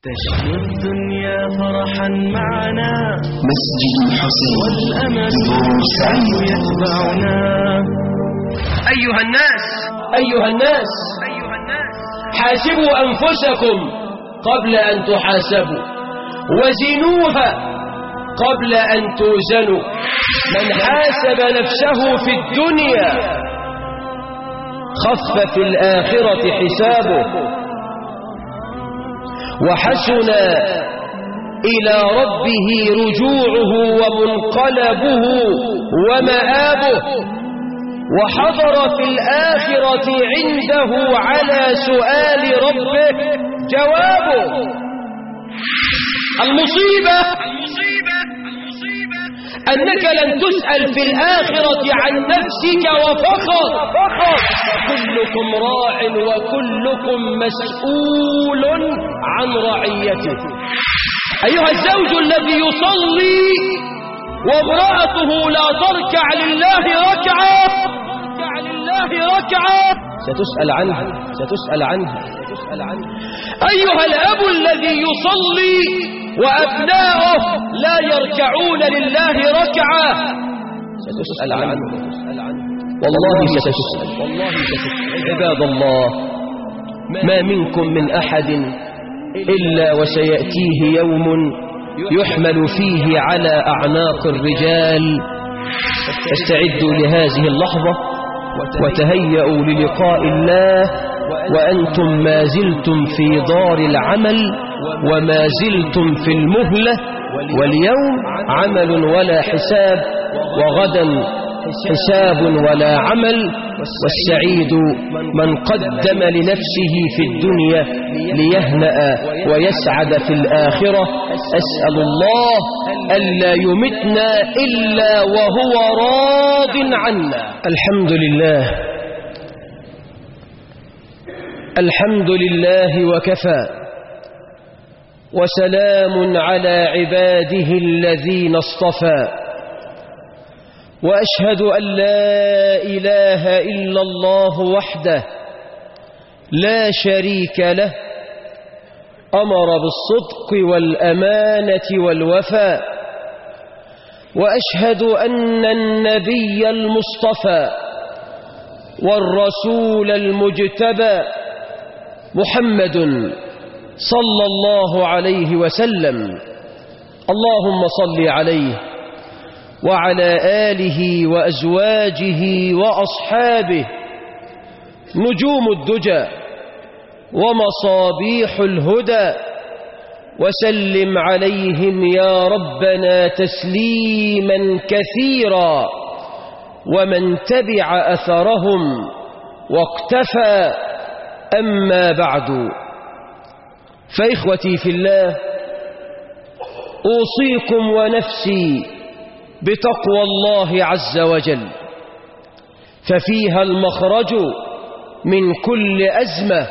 تشكو الدنيا فرحا معنا مسجد الحسين والأمل يتبعنا. أيها الناس حاسبوا أنفسكم قبل أن تحاسبوا، وزنوها قبل أن توزنوا. من حاسب نفسه في الدنيا خف في الآخرة حسابه، وحسن إلى ربه رجوعه ومنقلبه ومآبه، وحضر في الآخرة عنده على سؤال ربه جوابه. المصيبة أنك لن تسأل في الآخرة عن نفسك وفقط. كلكم راع وكلكم مسؤول عن رعيته. أيها الزوج الذي يصلي وامرأته لا تركع لله ركعة ستسأل عنه. أيها الأب الذي يصلي وأبناؤه لا يركعون لله ركعة ستسأل عنه. والله ستسأل. عباد الله، ما منكم من أحد إلا وسيأتيه يوم يحمل فيه على أعناق الرجال. فاستعدوا لهذه اللحظة وتهيئوا للقاء الله وأنتم ما زلتم في دار العمل وما زلتم في المهلة. واليوم عمل ولا حساب، وغدا حساب ولا عمل. والسعيد من قدم لنفسه في الدنيا ليهنأ ويسعد في الآخرة. أسأل الله ألا يمتنا إلا وهو راض عنا. الحمد لله وكفى، وسلام على عباده الذين اصطفى، وأشهد أن لا إله إلا الله وحده لا شريك له، أمر بالصدق والأمانة والوفاء. وأشهد أن النبي المصطفى والرسول المجتبى محمد صلى الله عليه وسلم. اللهم صل عليه وعلى آله وأزواجه وأصحابه نجوم الدجى ومصابيح الهدى، وسلم عليهم يا ربنا تسليما كثيرا. ومن تبع أثرهم واقتفى. أما بعد، فإخوتي في الله، أوصيكم ونفسي بتقوى الله عز وجل، ففيها المخرج من كل أزمة،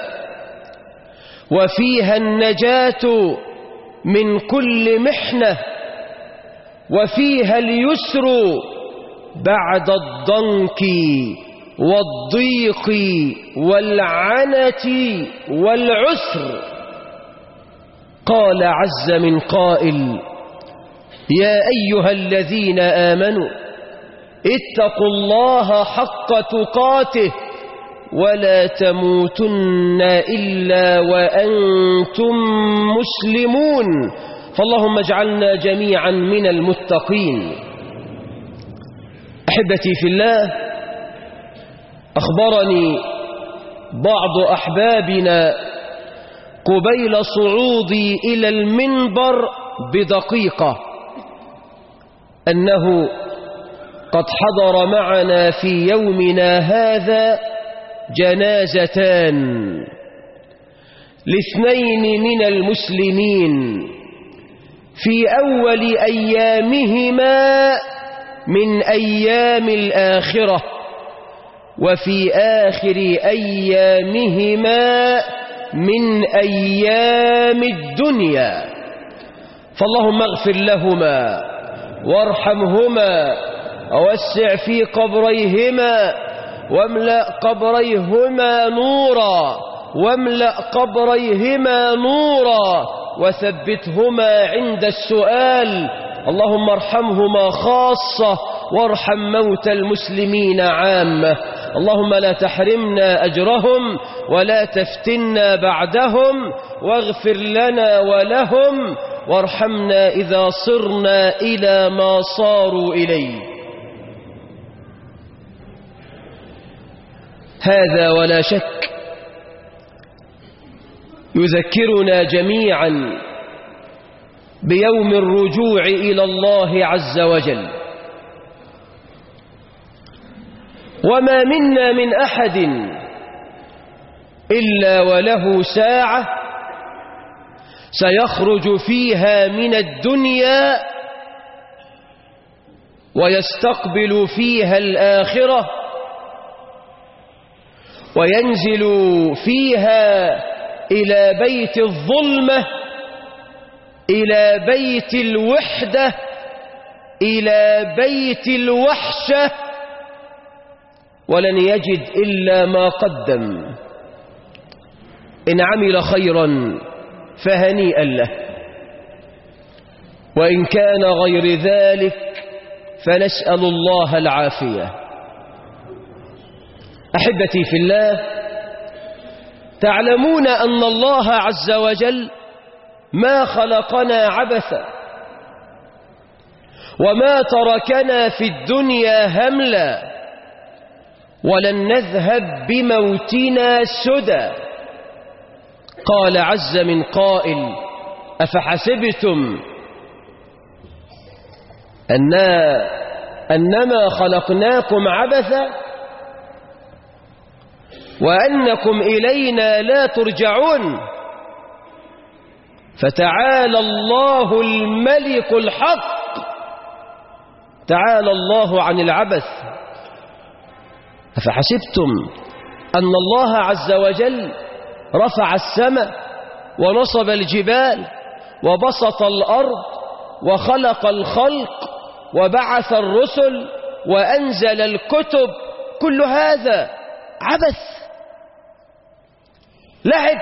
وفيها النجاة من كل محنة، وفيها اليسر بعد الضنك والضيق والعنة والعسر. قال عز من قائل: يا أيها الذين آمنوا اتقوا الله حق تقاته ولا تموتن إلا وأنتم مسلمون. فاللهم اجعلنا جميعا من المتقين. أحبتي في الله، أخبرني بعض أحبابنا قبيل صعودي إلى المنبر بدقيقة أنه قد حضر معنا في يومنا هذا جنازتان لاثنين من المسلمين في أول أيامهما من أيام الآخرة، وفي آخر أيامهما من أيام الدنيا. فاللهم اغفر لهما وارحمهما ووسع في قبريهما واملأ قبريهما نورا واملأ قبريهما نورا وثبتهما عند السؤال. اللهم ارحمهما خاصة وارحم موتى المسلمين عامة. اللهم لا تحرمنا أجرهم ولا تفتنا بعدهم، واغفر لنا ولهم، وارحمنا إذا صرنا إلى ما صاروا إليه. هذا ولا شك يذكرنا جميعا بيوم الرجوع إلى الله عز وجل. وما منا من أحد إلا وله ساعة سيخرج فيها من الدنيا ويستقبل فيها الآخرة، وينزل فيها إلى بيت الظلمة، إلى بيت الوحدة، إلى بيت الوحشة، ولن يجد إلا ما قدم. إن عمل خيرا فهنيئا له، وإن كان غير ذلك فنسأل الله العافية. أحبتي في الله، تعلمون أن الله عز وجل ما خلقنا عبثا، وما تركنا في الدنيا هملا، ولن نذهب بموتنا سدى. قال عز من قائل: أفحسبتم أنما خلقناكم عبثا وأنكم إلينا لا ترجعون. فتعالى الله الملك الحق، تعالى الله عن العبث. أفحسبتم أن الله عز وجل رفع السماء ونصب الجبال وبسط الأرض وخلق الخلق وبعث الرسل وأنزل الكتب، كل هذا عبث، لعب،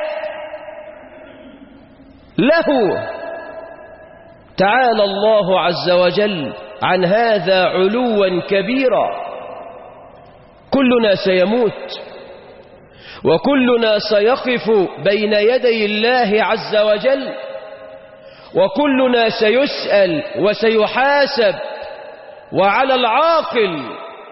له. تعالى الله عز وجل عن هذا علوا كبيرا. كلنا سيموت، وكلنا سيقف بين يدي الله عز وجل، وكلنا سيسأل وسيحاسب. وعلى العاقل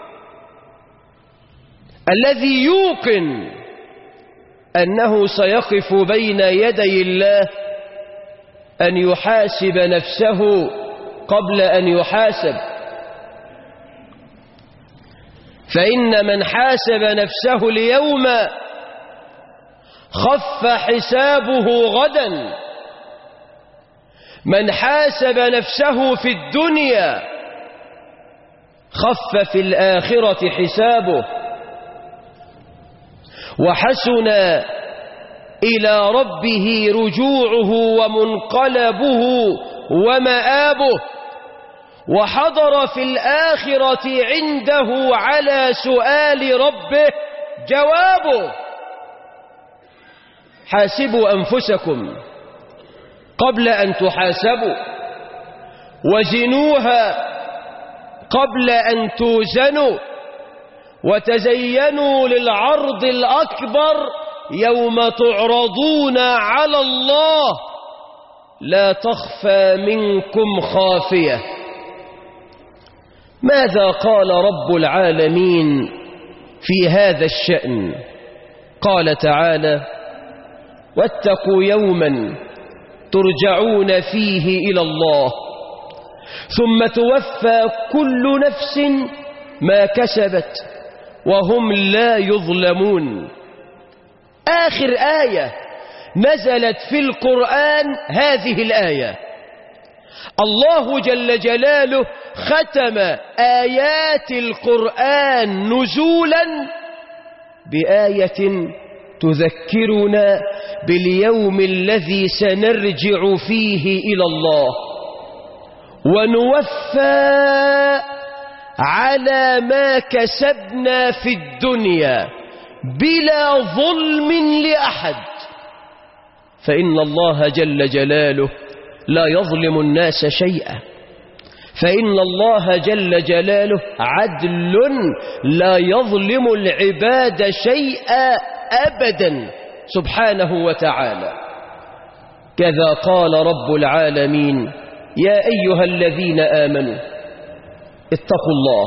الذي يوقن أنه سيقف بين يدي الله أن يحاسب نفسه قبل أن يحاسب. فإن من حاسب نفسه اليوم خف حسابه غدا. من حاسب نفسه في الدنيا خف في الآخرة حسابه، وحسن إلى ربه رجوعه ومنقلبه ومآبه، وحضر في الآخرة عنده على سؤال ربه جوابه. حاسبوا أنفسكم قبل أن تحاسبوا، وزنوها قبل أن توزنوا، وتزينوا للعرض الأكبر يوم تعرضون على الله لا تخفى منكم خافية. ماذا قال رب العالمين في هذا الشأن؟ قال تعالى: واتقوا يوما ترجعون فيه إلى الله ثم توفى كل نفس ما كسبت وهم لا يظلمون. آخر آية نزلت في القرآن هذه الآية. الله جل جلاله ختم آيات القرآن نزولا بآية تذكرنا باليوم الذي سنرجع فيه إلى الله ونوفى على ما كسبنا في الدنيا بلا ظلم لأحد، فإن الله جل جلاله لا يظلم الناس شيئا، فإن الله جل جلاله عدل لا يظلم العباد شيئا أبدا سبحانه وتعالى. كذا قال رب العالمين: يا أيها الذين آمنوا اتقوا الله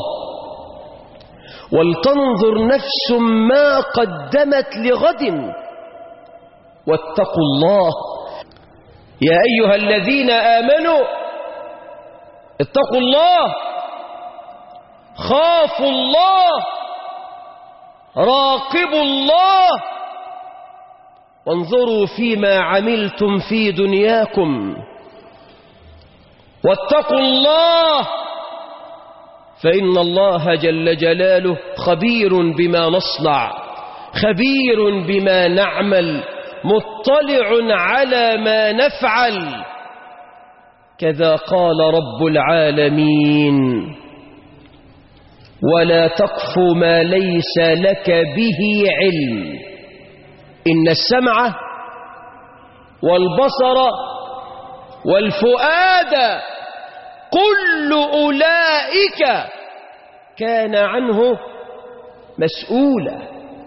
ولتنظر نفس ما قدمت لغد واتقوا الله. يا أيها الذين آمنوا اتقوا الله، خافوا الله، راقبوا الله، وانظروا فيما عملتم في دنياكم، واتقوا الله، فإن الله جل جلاله خبير بما نصنع، خبير بما نعمل، مطلع على ما نفعل. كذا قال رب العالمين: ولا تقف ما ليس لك به علم، إن السمع والبصر والفؤاد كل أولئك كان عنه مسؤولا.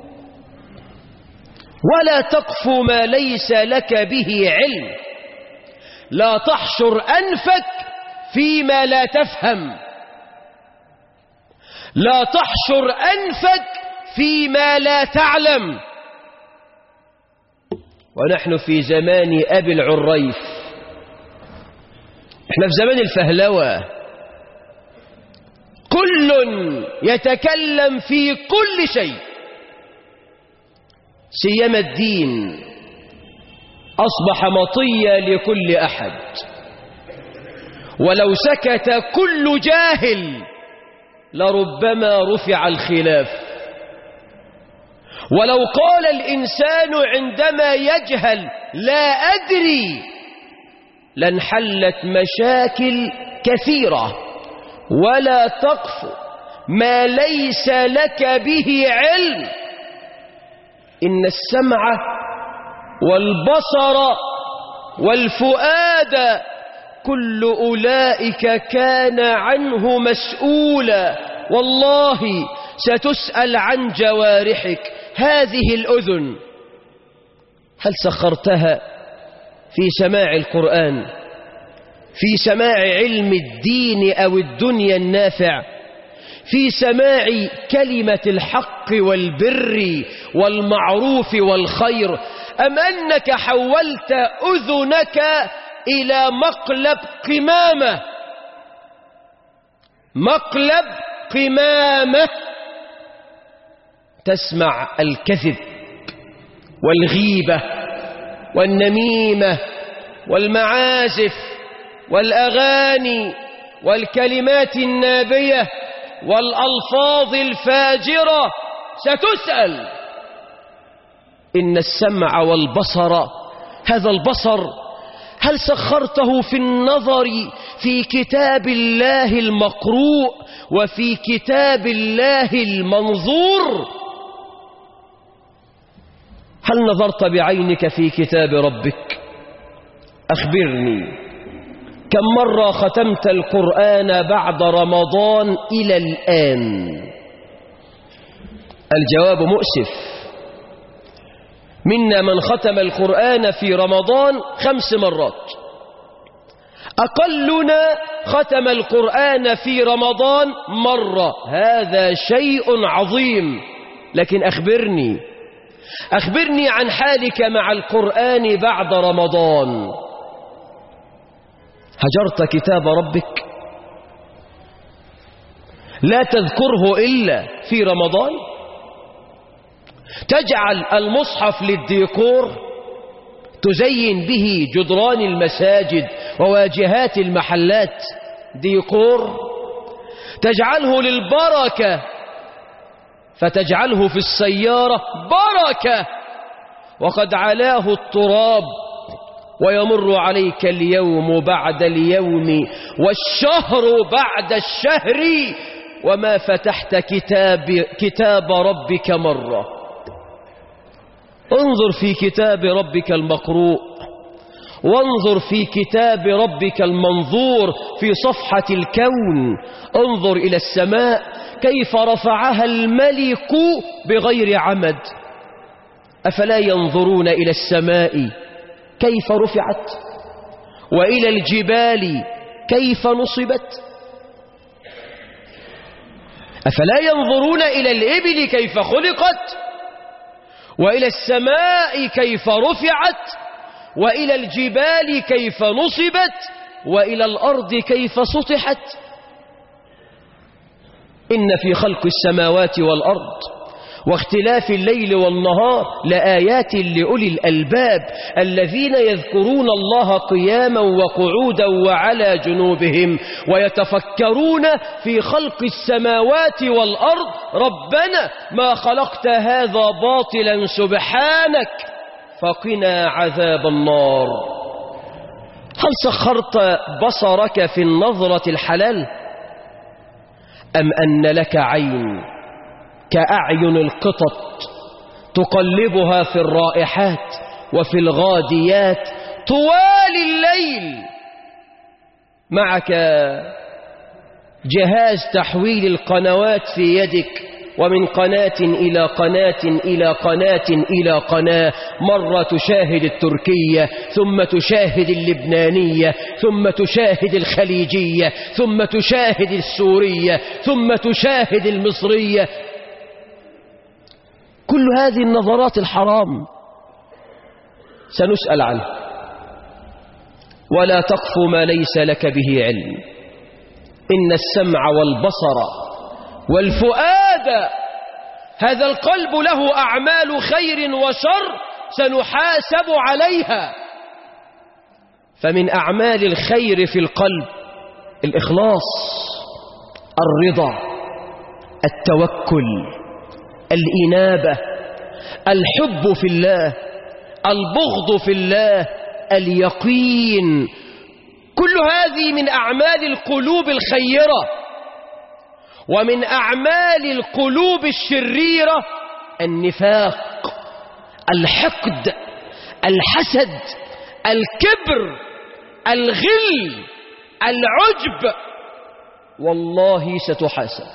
ولا تقف ما ليس لك به علم، لا تحشر أنفك فيما لا تفهم، لا تحشر أنفك فيما لا تعلم. ونحن في زمان أبي العريف، احنا في زمان الفهلوة، كل يتكلم في كل شيء، سيما الدين أصبح مطية لكل أحد. ولو سكت كل جاهل لربما رفع الخلاف، ولو قال الإنسان عندما يجهل لا أدري لانحلت مشاكل كثيرة. ولا تقف ما ليس لك به علم، إن السمع والبصر والفؤاد كل أولئك كان عنه مسؤولا. والله ستسأل عن جوارحك. هذه الأذن هل سخرتها في سماع القرآن، في سماع علم الدين أو الدنيا النافع، في سماع كلمة الحق والبر والمعروف والخير، أم أنك حولت أذنك إلى مقلب قمامة؟ مقلب قمامة تسمع الكذب والغيبة والنميمة والمعازف والأغاني والكلمات النابية والألفاظ الفاجرة. ستسأل. إن السمع والبصر، هذا البصر هل سخرته في النظر في كتاب الله المقروء وفي كتاب الله المنظور؟ هل نظرت بعينك في كتاب ربك؟ أخبرني، كم مرة ختمت القرآن بعد رمضان إلى الآن؟ الجواب مؤسف. منا من ختم القرآن في رمضان 5 مرات، أقلنا ختم القرآن في رمضان مرة. هذا شيء عظيم. لكن أخبرني عن حالك مع القرآن بعد رمضان. هجرت كتاب ربك؟ لا تذكره إلا في رمضان؟ تجعل المصحف للديكور، تزين به جدران المساجد وواجهات المحلات ديكور، تجعله للبركة فتجعله في السيارة بركة، وقد علاه التراب ويمر عليك اليوم بعد اليوم والشهر بعد الشهر وما فتحت كتاب ربك مرة. انظر في كتاب ربك المقروء، وانظر في كتاب ربك المنظور في صفحة الكون. انظر إلى السماء كيف رفعها الملك بغير عمد. أفلا ينظرون إلى السماء كيف رفعت، وإلى الجبال كيف نصبت؟ أفلا ينظرون إلى الإبل كيف خلقت، وإلى السماء كيف رفعت، وإلى الجبال كيف نصبت، وإلى الأرض كيف سطحت؟ إن في خلق السماوات والأرض واختلاف الليل والنهار لآيات لأولي الألباب الذين يذكرون الله قياما وقعودا وعلى جنوبهم ويتفكرون في خلق السماوات والأرض. ربنا ما خلقت هذا باطلا سبحانك فقنا عذاب النار. هل سخرت بصرك في النظرة الحلال، أم أن لك عين كأعين القطط تقلبها في الرائحات وفي الغاديات طوال الليل؟ معك جهاز تحويل القنوات في يدك، ومن قناة إلى قناة إلى قناة إلى قناة، مرة تشاهد التركية، ثم تشاهد اللبنانية، ثم تشاهد الخليجية، ثم تشاهد السورية، ثم تشاهد المصرية. كل هذه النظرات الحرام سنسأل عنه. ولا تقف ما ليس لك به علم، إن السمع والبصر والفؤاد، هذا القلب له أعمال خير وشر سنحاسب عليها. فمن أعمال الخير في القلب الإخلاص، الرضا، التوكل، الإنابة، الحب في الله، البغض في الله، اليقين. كل هذه من أعمال القلوب الخيرة. ومن أعمال القلوب الشريرة النفاق، الحقد، الحسد، الكبر، الغل، العجب. والله ستحاسب.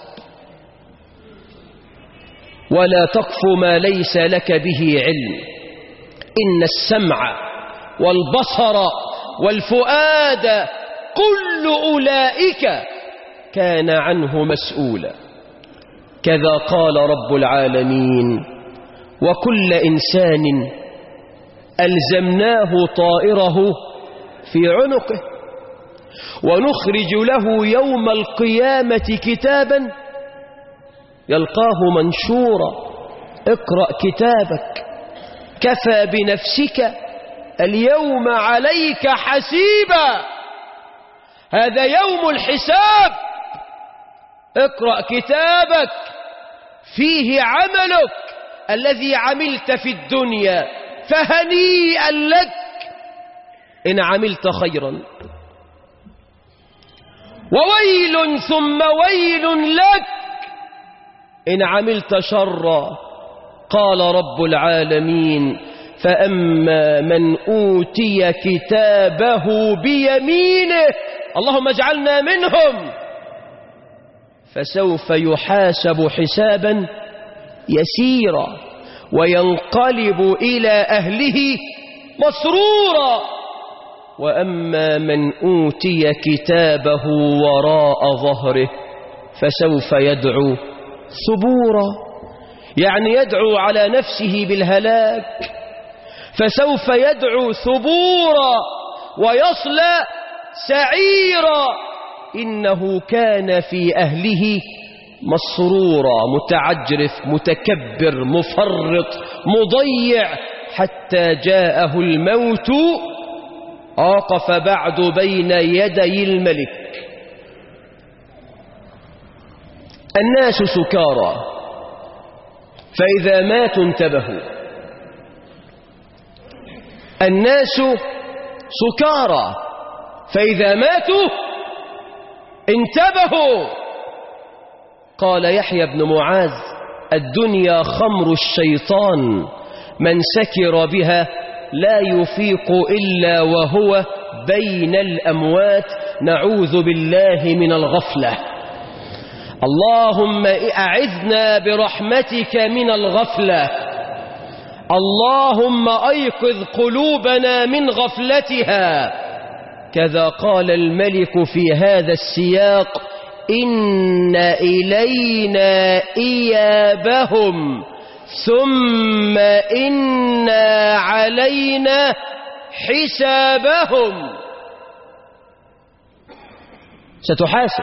ولا تقف ما ليس لك به علم، إن السمع والبصر والفؤاد كل أولئك كان عنه مسؤولا. كذا قال رب العالمين: وكل إنسان ألزمناه طائره في عنقه ونخرج له يوم القيامة كتابا يلقاه منشورا. اقرأ كتابك كفى بنفسك اليوم عليك حسيبا. هذا يوم الحساب. اقرأ كتابك فيه عملك الذي عملت في الدنيا، فهنيئا لك إن عملت خيرا، وويل ثم ويل لك إن عملت شرا. قال رب العالمين: فأما من أوتي كتابه بيمينه، اللهم اجعلنا منهم، فسوف يحاسب حسابا يسيرا وينقلب إلى أهله مسرورا. وأما من أوتي كتابه وراء ظهره فسوف يدعو ثبورا، يعني يدعو على نفسه بالهلاك. فسوف يدعو ثبورا ويصلى سعيرا، إنه كان في أهله مسرورا، متعجرف، متكبر، مفرط، مضيع، حتى جاءه الموت وقف بعد بين يدي الملك. الناس سكارى فإذا ماتوا انتبهوا. الناس سكارى فإذا ماتوا انتبهوا. قال يحيى بن معاذ: الدنيا خمر الشيطان من سكر بها لا يفيق إلا وهو بين الأموات، نعوذ بالله من الغفلة. اللهم أعذنا برحمتك من الغفلة. اللهم أيقظ قلوبنا من غفلتها. كذا قال الملك في هذا السياق: إن إلينا إيابهم ثم إن علينا حسابهم. ستحاسب،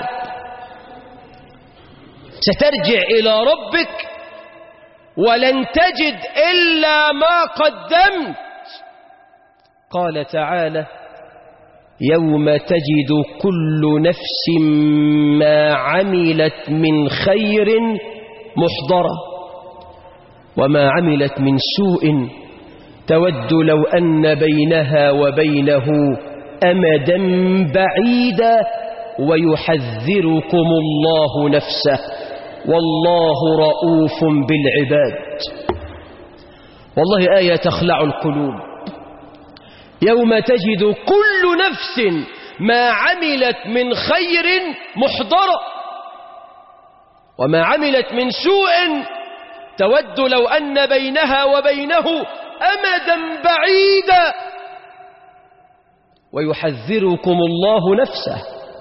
سترجع إلى ربك ولن تجد إلا ما قدمت. قال تعالى: يوم تجد كل نفس ما عملت من خير محضرة وما عملت من سوء تود لو أن بينها وبينه أمدا بعيدا ويحذركم الله نفسه والله رؤوف بالعباد. والله آية تخلع القلوب. يوم تجد كل نفس ما عملت من خير محضرة وما عملت من سوء تود لو أن بينها وبينه أمدا بعيدا ويحذركم الله نفسه.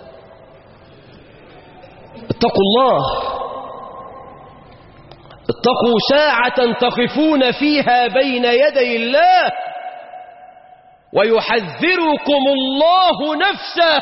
اتقوا الله، اتقوا ساعة تقفون فيها بين يدي الله ويحذركم الله نفسه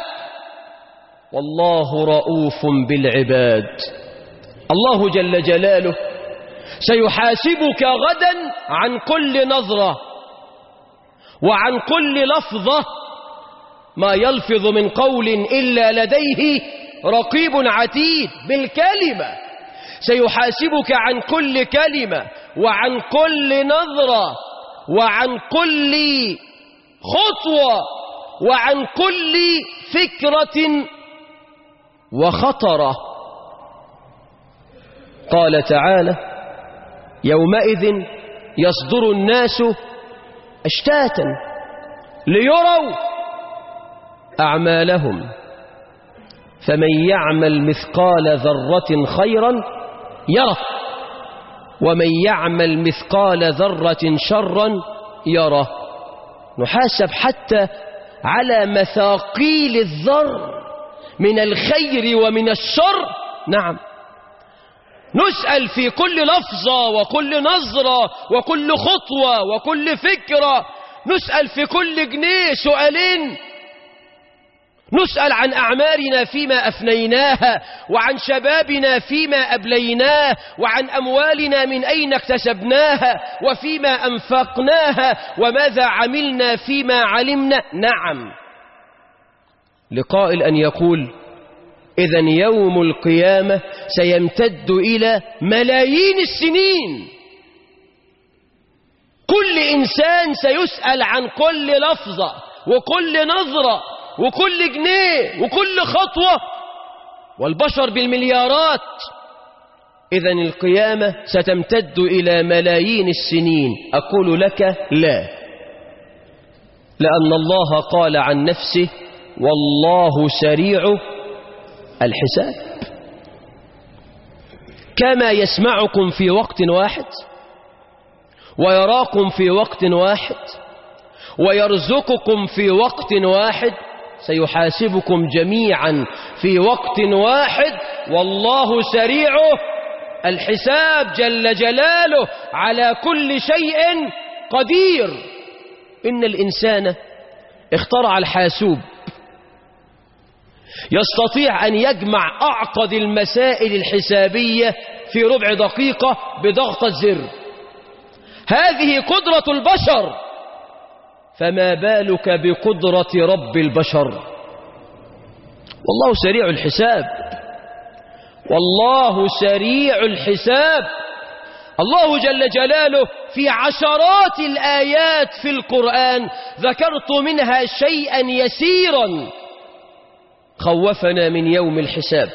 والله رؤوف بالعباد. الله جل جلاله سيحاسبك غدا عن كل نظرة وعن كل لفظة، ما يلفظ من قول إلا لديه رقيب عتيد. بالكلمة سيحاسبك عن كل كلمة وعن كل نظرة وعن كل خطوة وعن كل فكرة وخطرة. قال تعالى: يومئذ يصدر الناس أشتاتا ليروا أعمالهم فمن يعمل مثقال ذرة خيرا يره ومن يعمل مثقال ذرة شرا يره. نحاسب حتى على مثاقيل الذر من الخير ومن الشر. نعم، نسأل في كل لفظة وكل نظرة وكل خطوة وكل فكرة. نسأل في كل جنيه سؤالين. نسأل عن أعمارنا فيما أفنيناها وعن شبابنا فيما أبليناه وعن أموالنا من أين اكتسبناها وفيما أنفقناها وماذا عملنا فيما علمنا. نعم، لقائل أن يقول: إذن يوم القيامة سيمتد إلى ملايين السنين. كل إنسان سيسأل عن كل لفظة وكل نظرة وكل جنيه وكل خطوة، والبشر بالمليارات. إذن القيامة ستمتد إلى ملايين السنين. أقول لك لا، لأن الله قال عن نفسه: والله سريع الحساب. كما يسمعكم في وقت واحد ويراكم في وقت واحد ويرزقكم في وقت واحد سيحاسبكم جميعا في وقت واحد، والله سريع الحساب جل جلاله على كل شيء قدير. إن الإنسان اخترع الحاسوب، يستطيع أن يجمع أعقد المسائل الحسابية في ربع دقيقة بضغطة زر. هذه قدرة البشر، فما بالك بقدرة رب البشر؟ والله سريع الحساب، والله سريع الحساب. الله جل جلاله في عشرات الآيات في القرآن ذكرت منها شيئا يسيرا خوفنا من يوم الحساب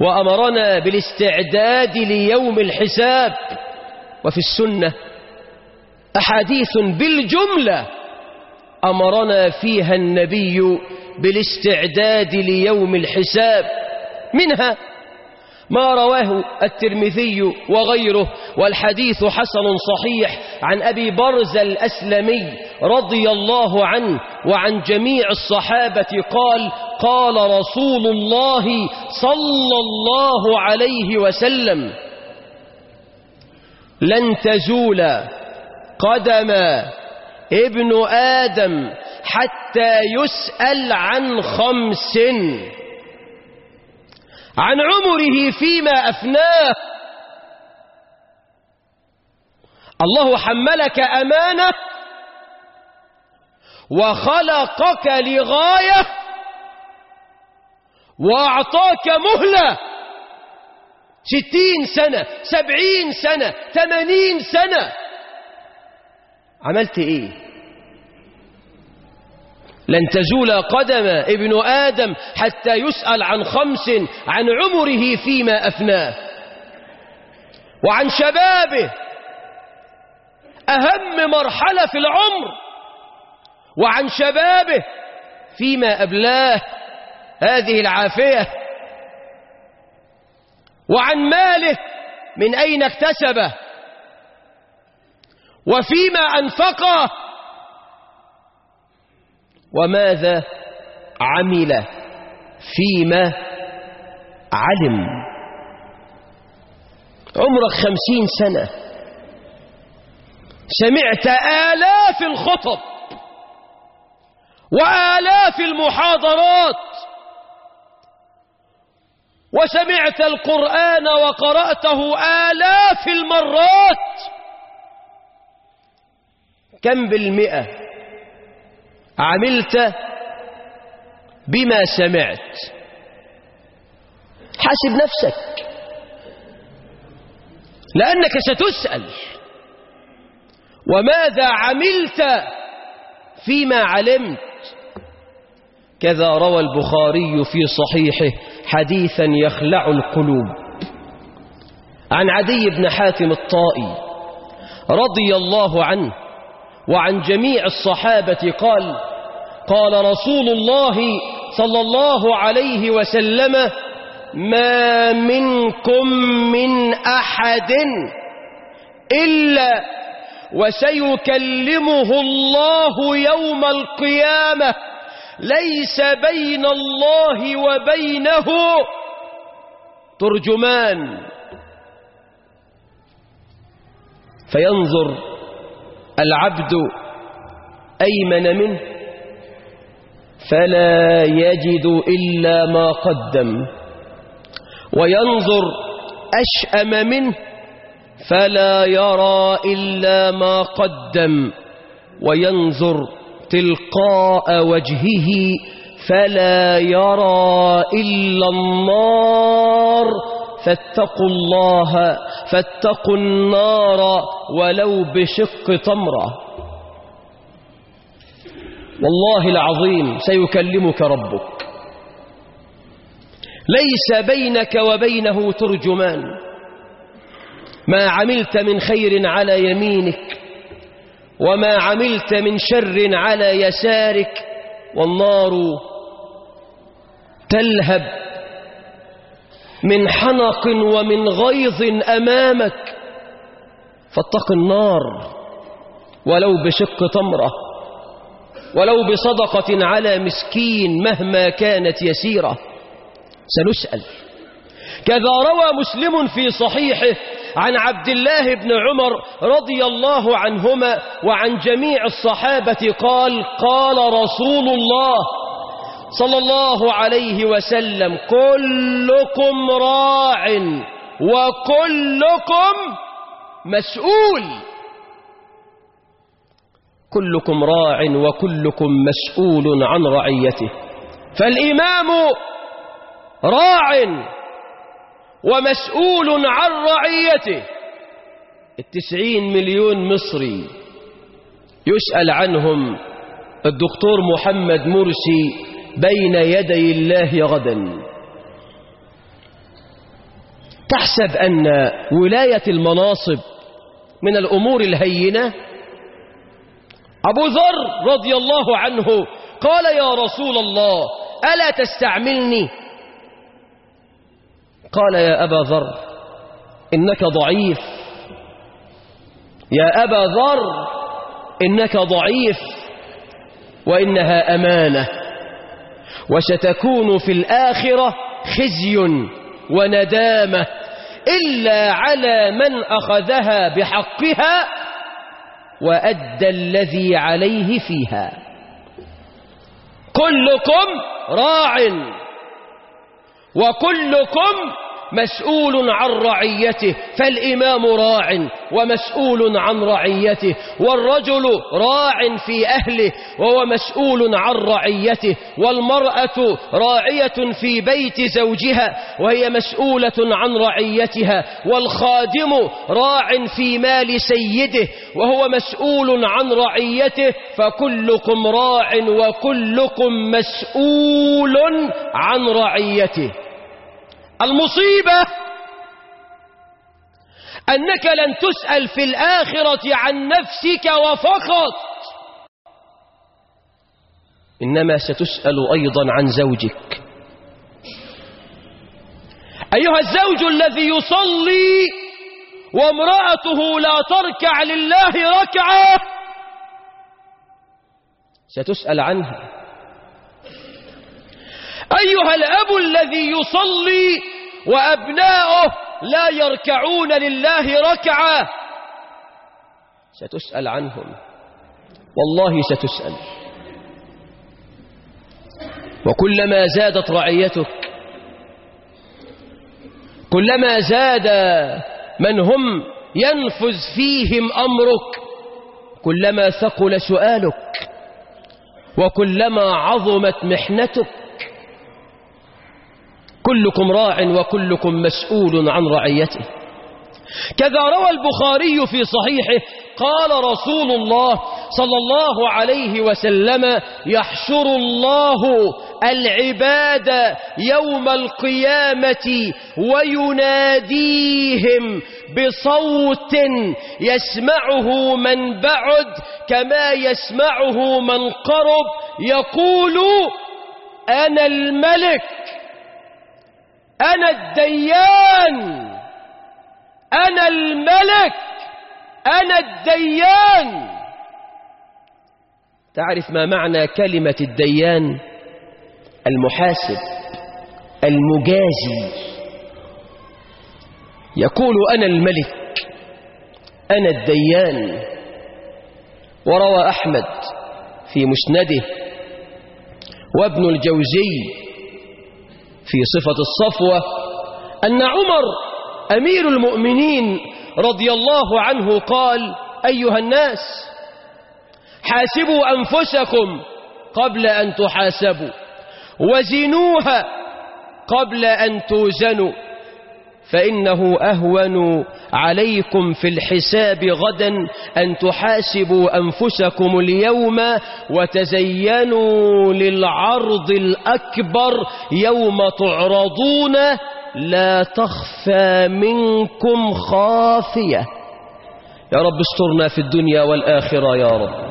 وأمرنا بالاستعداد ليوم الحساب. وفي السنة أحاديث بالجملة أمرنا فيها النبي بالاستعداد ليوم الحساب، منها ما رواه الترمذي وغيره والحديث حسن صحيح عن أبي برزة الأسلمي رضي الله عنه وعن جميع الصحابة قال: قال رسول الله صلى الله عليه وسلم: لن تزول قدم ابن آدم حتى يسأل عن 5: عن عمره فيما أفناه. الله حملك أمانة وخلقك لغاية وأعطاك مهلة 60 سنة 70 سنة 80 سنة، عملت إيه؟ لن تزول قدم ابن آدم حتى يسأل عن 5: عن عمره فيما أفناه، وعن شبابه أهم مرحلة في العمر، وعن شبابه فيما أبلاه هذه العافية، وعن ماله من أين اكتسبه وفيما أنفقه وماذا عمل فيما علم. عمرك 50 سنة، سمعت آلاف الخطب وآلاف المحاضرات، وسمعت القرآن وقرأته آلاف المرات، كم بالمئة عملت بما سمعت؟ حاسب نفسك، لأنك ستسأل. وماذا عملت فيما علمت؟ كذا روى البخاري في صحيحه حديثا يخلع القلوب عن عدي بن حاتم الطائي رضي الله عنه وعن جميع الصحابة قال: قال رسول الله صلى الله عليه وسلم: ما منكم من أحد إلا وسيكلمه الله يوم القيامة ليس بين الله وبينه ترجمان، فينظر العبد أيمن منه فلا يجد إلا ما قدم، وينظر أشأم منه فلا يرى إلا ما قدم، وينظر تلقاء وجهه فلا يرى إلا النار، فاتقوا النار ولو بشق تمرة. والله العظيم سيكلمك ربك، ليس بينك وبينه ترجمان. ما عملت من خير على يمينك وما عملت من شر على يسارك، والنار تلهب من حنق ومن غيظ أمامك، فاتق النار ولو بشق تمرة، ولو بصدقة على مسكين مهما كانت يسيرة. سنسأل. كذا روى مسلم في صحيحه عن عبد الله بن عمر رضي الله عنهما وعن جميع الصحابة قال: قال رسول الله صلى الله عليه وسلم: كلكم راع وكلكم مسؤول. كلكم راع وكلكم مسؤول عن رعيته. فالإمام راع ومسؤول عن رعيته. 90 مليون مصري يسأل عنهم الدكتور محمد مرسي بين يدي الله غدا. تحسب أن ولاية المناصب من الأمور الهينة؟ أبو ذر رضي الله عنه قال يا رسول الله ألا تستعملني؟ قال يا أبا ذر إنك ضعيف، يا أبا ذر إنك ضعيف، وإنها أمانة، وستكون في الآخرة خزي وندامة إلا على من أخذها بحقها وأدى الذي عليه فيها. كلكم راع وكلكم مسؤول عن رعيته، فالإمام راع ومسؤول عن رعيته، والرجل راع في أهله وهو مسؤول عن رعيته، والمرأة راعية في بيت زوجها وهي مسؤولة عن رعيتها، والخادم راع في مال سيده وهو مسؤول عن رعيته، فكلكم راع وكلكم مسؤول عن رعيته. المصيبة أنك لن تسأل في الآخرة عن نفسك وفقط، إنما ستسأل أيضا عن زوجك. أيها الزوج الذي يصلي وامرأته لا تركع لله ركعة ستسأل عنها. أيها الأب الذي يصلي وأبناؤه لا يركعون لله ركعة ستسأل عنهم، والله ستسأل. وكلما زادت رعيتك، كلما زاد من هم ينفذ فيهم أمرك، كلما ثقل سؤالك وكلما عظمت محنتك. كلكم راع وكلكم مسؤول عن رعيته. كذا روى البخاري في صحيحه قال رسول الله صلى الله عليه وسلم: يحشر الله العباد يوم القيامة ويناديهم بصوت يسمعه من بعد كما يسمعه من قرب، يقول: أنا الملك، أنا الديان، أنا الملك، أنا الديان. تعرف ما معنى كلمة الديان؟ المحاسب، المجازي. يقول: أنا الملك، أنا الديان. وروى أحمد في مسنده وابن الجوزي في صفة الصفوة أن عمر أمير المؤمنين رضي الله عنه قال: أيها الناس، حاسبوا أنفسكم قبل أن تحاسبوا، وزنوها قبل أن توزنوا، فإنه أهون عليكم في الحساب غدا أن تحاسبوا أنفسكم اليوم وتزينوا للعرض الأكبر يوم تعرضون لا تخفى منكم خافية. يا رب استرنا في الدنيا والآخرة يا رب.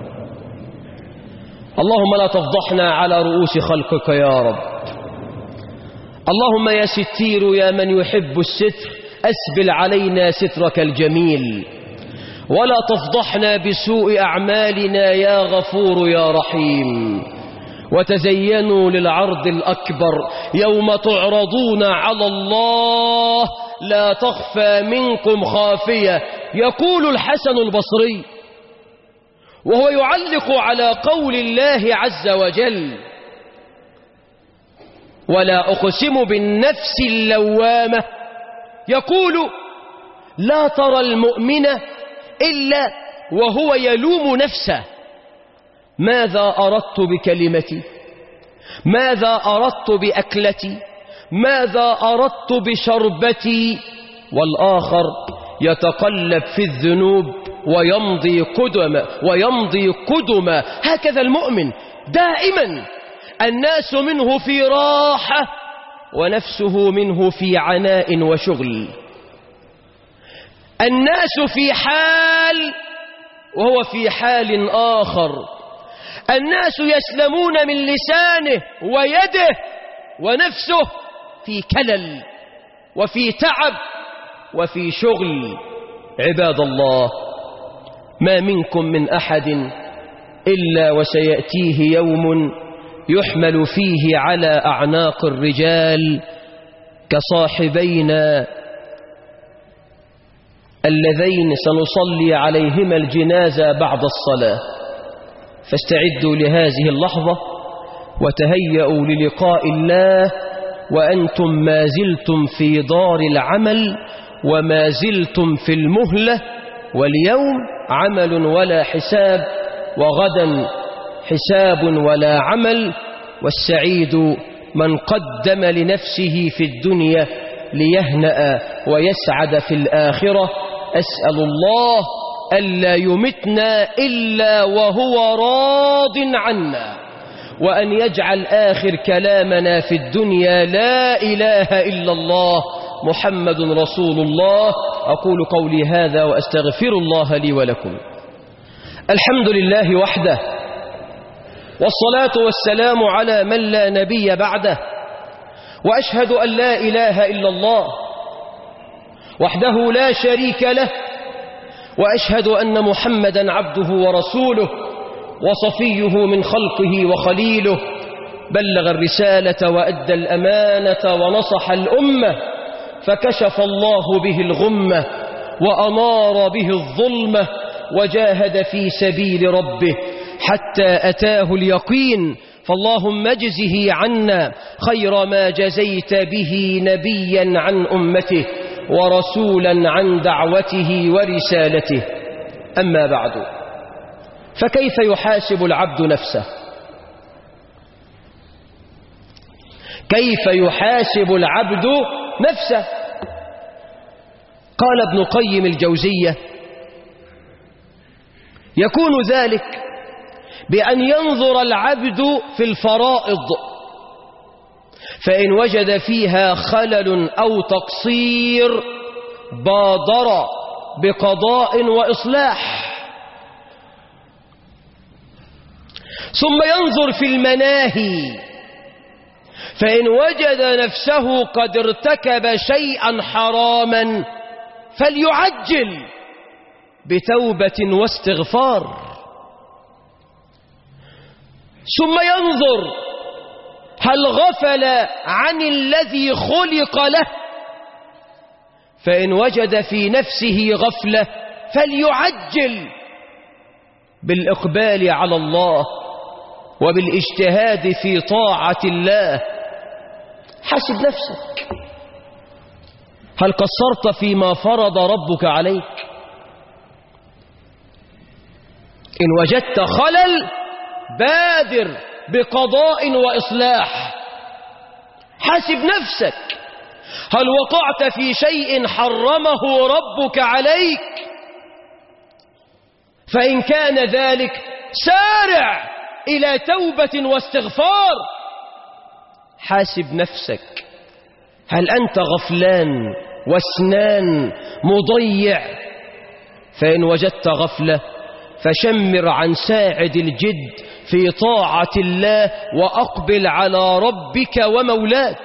اللهم لا تفضحنا على رؤوس خلقك يا رب. اللهم يا ستير يا من يحب الستر أسبل علينا سترك الجميل، ولا تفضحنا بسوء أعمالنا يا غفور يا رحيم. وتزينوا للعرض الأكبر يوم تعرضون على الله لا تخفى منكم خافية. يقول الحسن البصري وهو يعلق على قول الله عز وجل: ولا أقسم بالنفس اللوامة، يقول: لا ترى المؤمن إلا وهو يلوم نفسه: ماذا أردت بكلمتي؟ ماذا أردت بأكلتي؟ ماذا أردت بشربتي؟ والآخر يتقلب في الذنوب ويمضي قدما. هكذا المؤمن دائما الناس منه في راحة ونفسه منه في عناء وشغل. الناس في حال وهو في حال آخر. الناس يسلمون من لسانه ويده ونفسه في كلل وفي تعب وفي شغل. عباد الله، ما منكم من أحد إلا وسيأتيه يوم يحمل فيه على أعناق الرجال كصاحبينا اللذين سنصلي عليهما الجنازة بعد الصلاة. فاستعدوا لهذه اللحظة وتهيئوا للقاء الله وأنتم ما زلتم في دار العمل وما زلتم في المهلة، واليوم عمل ولا حساب، وغدا حساب ولا عمل. والسعيد من قدم لنفسه في الدنيا ليهنأ ويسعد في الآخرة. أسأل الله ألا يمتنا إلا وهو راض عنا، وأن يجعل آخر كلامنا في الدنيا لا إله إلا الله محمد رسول الله. أقول قولي هذا وأستغفر الله لي ولكم. الحمد لله وحده، والصلاة والسلام على من لا نبي بعده، وأشهد أن لا إله إلا الله وحده لا شريك له، وأشهد أن محمدا عبده ورسوله وصفيه من خلقه وخليله. بلغ الرسالة وأدى الأمانة ونصح الأمة، فكشف الله به الغمة وأنار به الظلمة، وجاهد في سبيل ربه حتى أتاه اليقين. فاللهم اجزه عنا خير ما جزيت به نبيا عن أمته ورسولا عن دعوته ورسالته. أما بعد، فكيف يحاسب العبد نفسه؟ كيف يحاسب العبد نفسه؟ قال ابن قيم الجوزية: يكون ذلك بأن ينظر العبد في الفرائض، فإن وجد فيها خلل أو تقصير بادر بقضاء وإصلاح. ثم ينظر في المناهي، فإن وجد نفسه قد ارتكب شيئا حراما فليعجل بتوبة واستغفار. ثم ينظر هل غفل عن الذي خلق له، فإن وجد في نفسه غفلة فليعجل بالإقبال على الله وبالاجتهاد في طاعة الله. حاسب نفسك، هل قصرت فيما فرض ربك عليك؟ إن وجدت خلل بادر بقضاء وإصلاح. حاسب نفسك، هل وقعت في شيء حرمه ربك عليك؟ فإن كان ذلك سارع إلى توبة واستغفار. حاسب نفسك، هل أنت غفلان واسنان مضيع؟ فإن وجدت غفلة فشمر عن ساعد الجد في طاعة الله وأقبل على ربك ومولاك.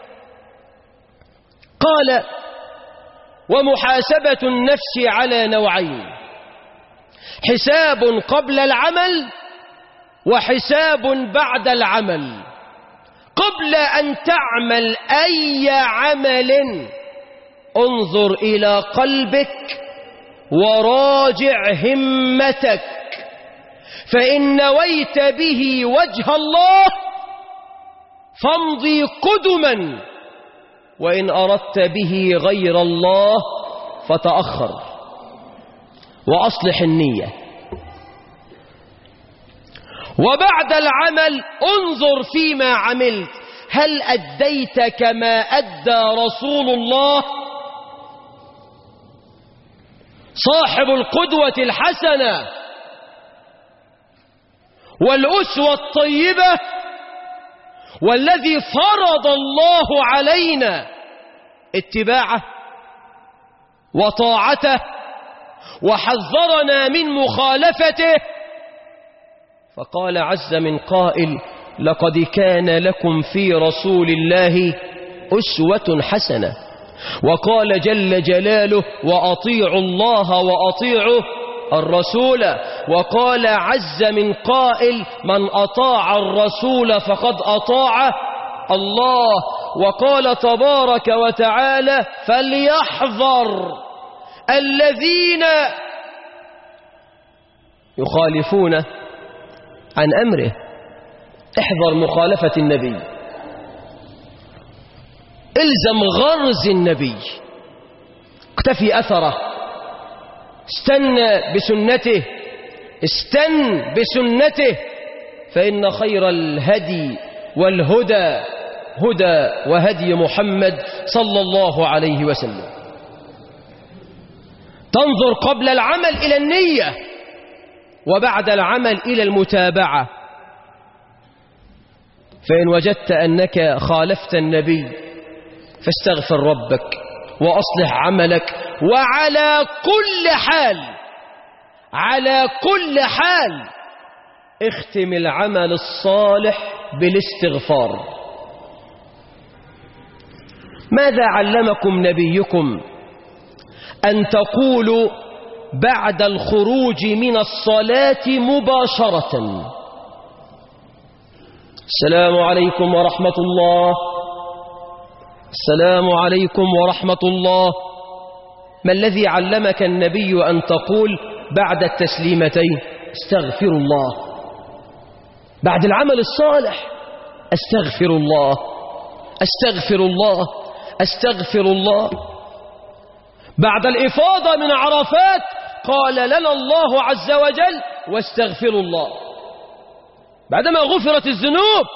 قال: ومحاسبة النفس على نوعين: حساب قبل العمل وحساب بعد العمل. قبل أن تعمل أي عمل انظر إلى قلبك وراجع همتك، فإن نويت به وجه الله فامضي قدما، وإن أردت به غير الله فتأخر. وأصلح النية. وبعد العمل انظر فيما عملت، هل أديت كما أدى رسول الله صاحب القدوة الحسنة والأسوة الطيبة، والذي فرض الله علينا اتباعه وطاعته وحذرنا من مخالفته. فقال عز من قائل: لقد كان لكم في رسول الله أسوة حسنة. وقال جل جلاله: وأطيعوا الله وأطيعوا الرسول. وقال عز من قائل: من أطاع الرسول فقد أطاع الله. وقال تبارك وتعالى: فليحذر الذين يخالفون عن أمره. احذر مخالفة النبي، الزم غرز النبي، اقتفي أثره، استنى بسنته، استن بسنته، فإن خير الهدي والهدى هدى وهدي محمد صلى الله عليه وسلم. تنظر قبل العمل إلى النية، وبعد العمل إلى المتابعة. فإن وجدت أنك خالفت النبي فاستغفر ربك وأصلح عملك، وعلى كل حال، على كل حال اختم العمل الصالح بالاستغفار. ماذا علمكم نبيكم؟ أن تقولوا بعد الخروج من الصلاة مباشرة: السلام عليكم ورحمة الله، السلام عليكم ورحمة الله. ما الذي علمك النبي أن تقول بعد التسليمتين استغفر الله؟ بعد العمل الصالح استغفر الله، استغفر الله، استغفر الله. بعد الإفاضة من عرفات قال لنا الله عز وجل: واستغفروا الله. بعدما غفرت الذنوب،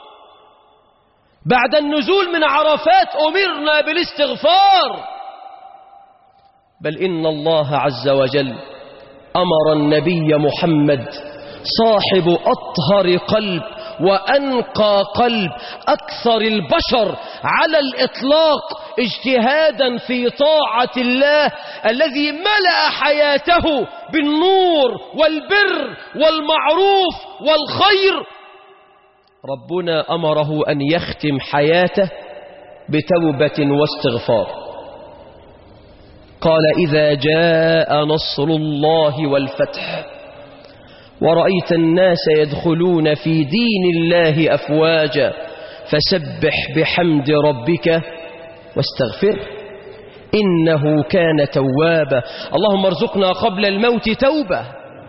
بعد النزول من عرفات أمرنا بالاستغفار. بل إن الله عز وجل أمر النبي محمد صاحب أطهر قلب وأنقى قلب، أكثر البشر على الإطلاق اجتهادا في طاعة الله، الذي ملأ حياته بالنور والبر والمعروف والخير. ربنا أمره أن يختم حياته بتوبة واستغفار. قال: إذا جاء نصر الله والفتح ورأيت الناس يدخلون في دين الله أفواجا فسبح بحمد ربك واستغفر إنه كان توابا. اللهم ارزقنا قبل الموت توبة،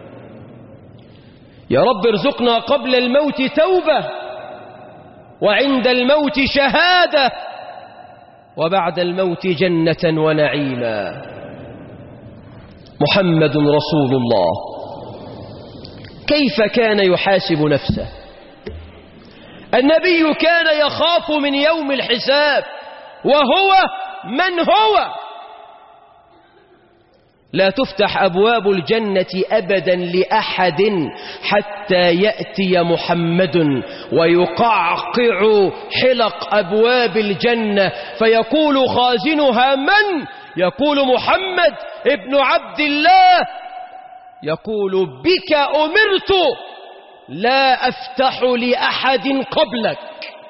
يا رب ارزقنا قبل الموت توبة، وعند الموت شهادة، وبعد الموت جنة ونعيما. محمد رسول الله. كيف كان يحاسب نفسه؟ النبي كان يخاف من يوم الحساب، وهو من هو؟ لا تفتح أبواب الجنة أبدا لأحد حتى يأتي محمد ويقعقع حلق أبواب الجنة، فيقول خازنها: من؟ يقول: محمد ابن عبد الله. يقول: بك أمرت، لا أفتح لأحد قبلك.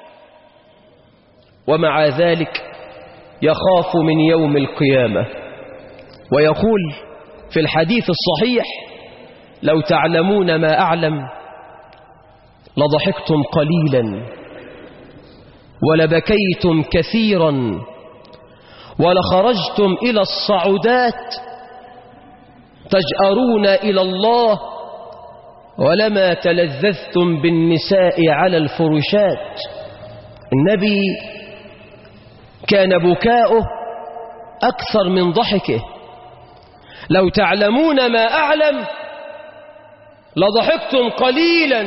ومع ذلك يخاف من يوم القيامة، ويقول في الحديث الصحيح: لو تعلمون ما أعلم لضحكتم قليلا ولبكيتم كثيرا ولخرجتم إلى الصعودات تجأرون إلى الله ولما تلذذتم بالنساء على الفرشات. النبي كان بكاؤه أكثر من ضحكه. لو تعلمون ما أعلم لضحكتم قليلا.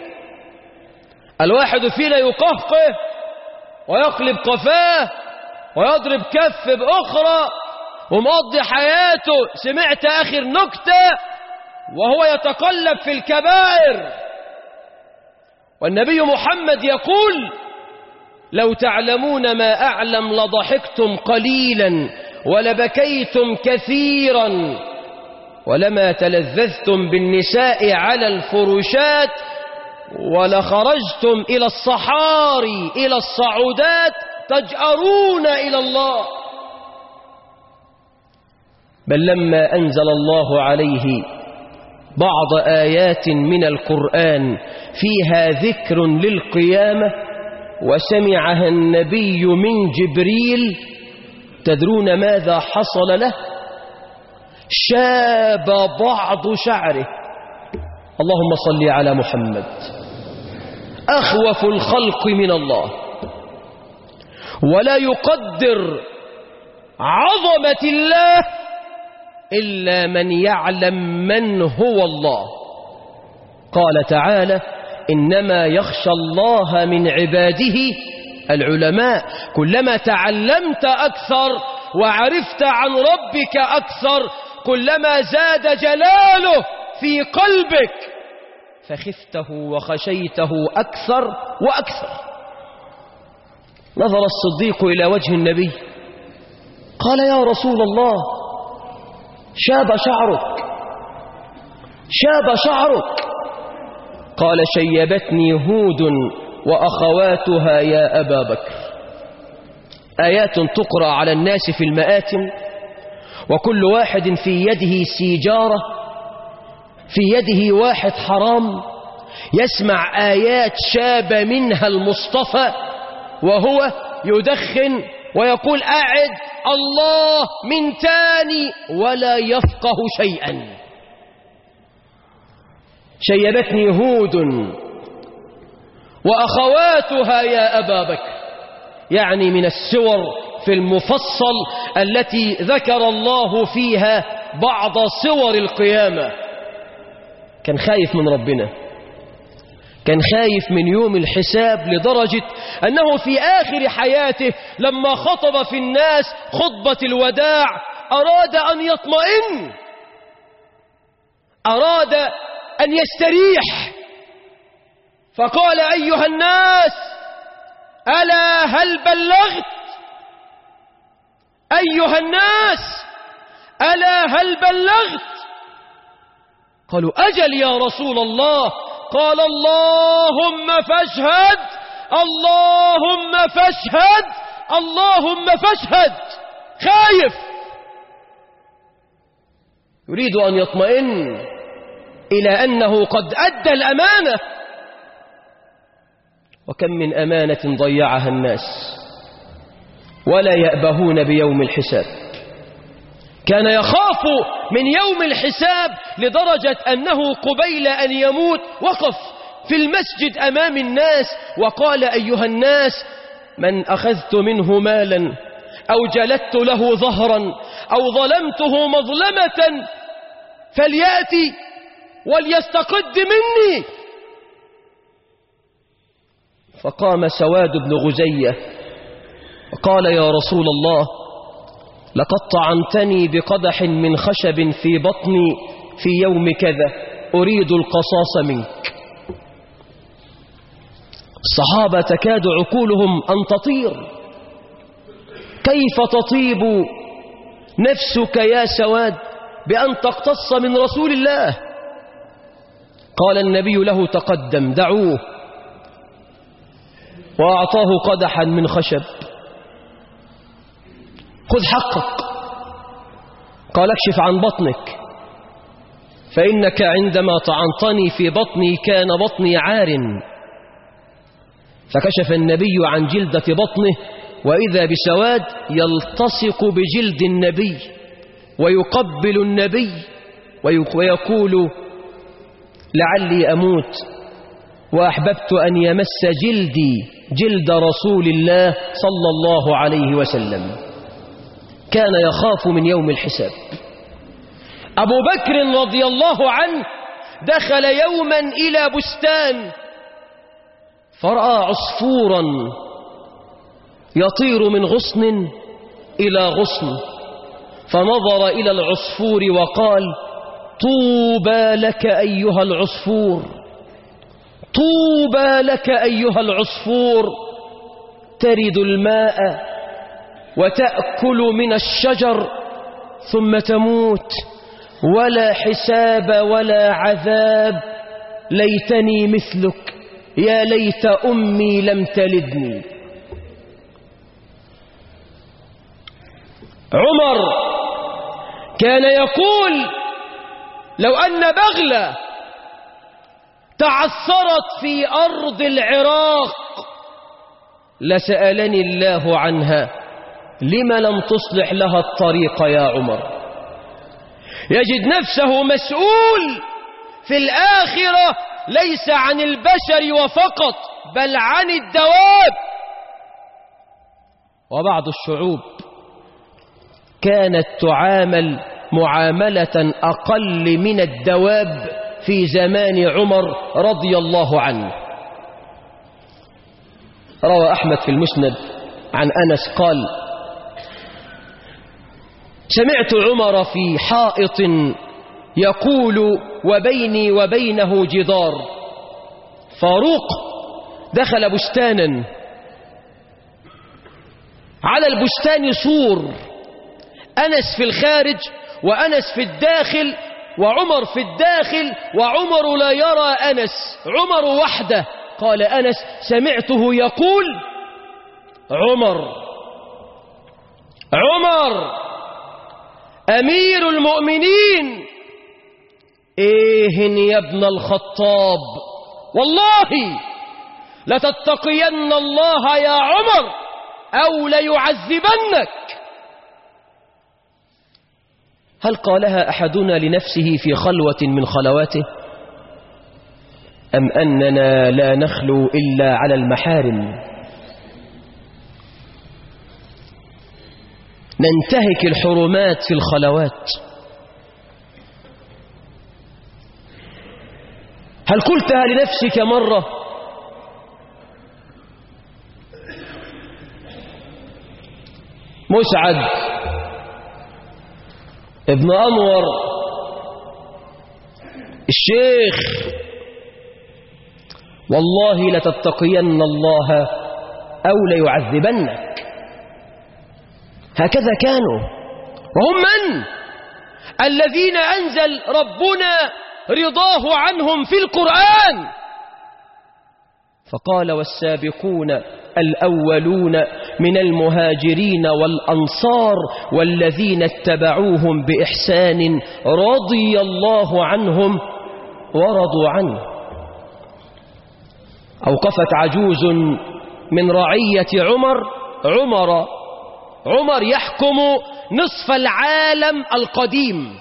الواحد فينا يقهقه ويقلب قفاه ويضرب كف بأخرى ومقضي حياته. سمعت آخر نكتة وهو يتقلب في الكبائر. والنبي محمد يقول: لو تعلمون ما أعلم لضحكتم قليلا ولبكيتم كثيرا ولما تلذذتم بالنساء على الفرشات ولخرجتم إلى الصحاري إلى الصعودات تجأرون إلى الله. بل لما أنزل الله عليه بعض آيات من القرآن فيها ذكر للقيامة وسمعها النبي من جبريل، تدرون ماذا حصل له؟ شاب بعض شعره. اللهم صل على محمد. أخوف الخلق من الله، ولا يقدر عظمة الله إلا من يعلم من هو الله. قال تعالى: إنما يخشى الله من عباده العلماء. كلما تعلمت أكثر وعرفت عن ربك أكثر كلما زاد جلاله في قلبك فخفته وخشيته أكثر وأكثر. نظر الصديق إلى وجه النبي قال: يا رسول الله، شاب شعرك، شاب شعرك. قال: شيبتني هود وأخواتها يا أبا بكر. آيات تقرأ على الناس في المآتم، وكل واحد في يده سيجارة، في يده واحد حرام، يسمع آيات شاب منها المصطفى وهو يدخن ويقول: أعد الله من تاني، ولا يفقه شيئا. شيبتني هود وأخواتها يا أبا بكر، يعني من السور في المفصل التي ذكر الله فيها بعض صور القيامة. كان خايف من ربنا، كان خايف من يوم الحساب، لدرجة أنه في آخر حياته لما خطب في الناس خطبة الوداع أراد أن يطمئن، أراد أن يستريح، فقال: أيها الناس، ألا هل بلغت؟ أيها الناس، ألا هل بلغت؟ قالوا: أجل يا رسول الله. قال: اللهم فاشهد، اللهم فاشهد، اللهم فاشهد. خايف، يريد أن يطمئن إلى أنه قد أدى الأمانة. وكم من أمانة ضيعها الناس ولا يأبهون بيوم الحساب. كان يخاف من يوم الحساب لدرجة أنه قبيل أن يموت وقف في المسجد أمام الناس وقال: أيها الناس، من أخذت منه مالا أو جلدت له ظهرا أو ظلمته مظلمة فليأتي وليستقد مني. فقام سواد بن غزية وقال: يا رسول الله، لقد طعنتني بقدح من خشب في بطني في يوم كذا، أريد القصاص منك. الصحابة تكاد عقولهم أن تطير. كيف تطيب نفسك يا سواد بأن تقتص من رسول الله؟ قال النبي له: تقدم، دعوه. وأعطاه قدحا من خشب. خذ حقك. قال: اكشف عن بطنك، فإنك عندما طعنتني في بطني كان بطني عار. فكشف النبي عن جلدة بطنه وإذا بسواد يلتصق بجلد النبي ويقبل النبي ويقول: لعلي أموت وأحببت أن يمس جلدي جلد رسول الله صلى الله عليه وسلم. كان يخاف من يوم الحساب. أبو بكر رضي الله عنه دخل يوما إلى بستان فرأى عصفورا يطير من غصن إلى غصن، فنظر إلى العصفور وقال: طوبى لك أيها العصفور، طوبى لك أيها العصفور، ترد الماء وتأكل من الشجر ثم تموت ولا حساب ولا عذاب، ليتني مثلك يا ليت أمي لم تلدني. عمر كان يقول لو أن بغلة تعثرت في أرض العراق لسألني الله عنها لم لم تصلح لها الطريق يا عمر. يجد نفسه مسؤول في الآخرة ليس عن البشر وفقط بل عن الدواب. وبعض الشعوب كانت تعامل معاملة أقل من الدواب في زمان عمر رضي الله عنه. روى أحمد في المسند عن أنس قال سمعت عمر في حائط يقول وبيني وبينه جدار. فاروق دخل بستانا، على البستان سور، أنس في الخارج وأنس في الداخل وعمر في الداخل، وعمر لا يرى أنس، عمر وحده. قال أنس سمعته يقول عمر أمير المؤمنين إيه يا ابن الخطاب والله لتتقين الله يا عمر أو ليعذبنك. هل قالها أحدنا لنفسه في خلوة من خلواته، أم أننا لا نخلو إلا على المحارم؟ ننتهك الحرمات في الخلوات. هل قلتها لنفسك مرة؟ مسعد ابن أنور الشيخ والله لتتقين الله أو ليعذبنك. هكذا كانوا، وهم من؟ الذين أنزل ربنا رضاه عنهم في القرآن، فقال والسابقون الأولون من المهاجرين والأنصار والذين اتبعوهم بإحسان رضي الله عنهم ورضوا عنه. أوقفت عجوز من رعية عمر يحكم نصف العالم القديم،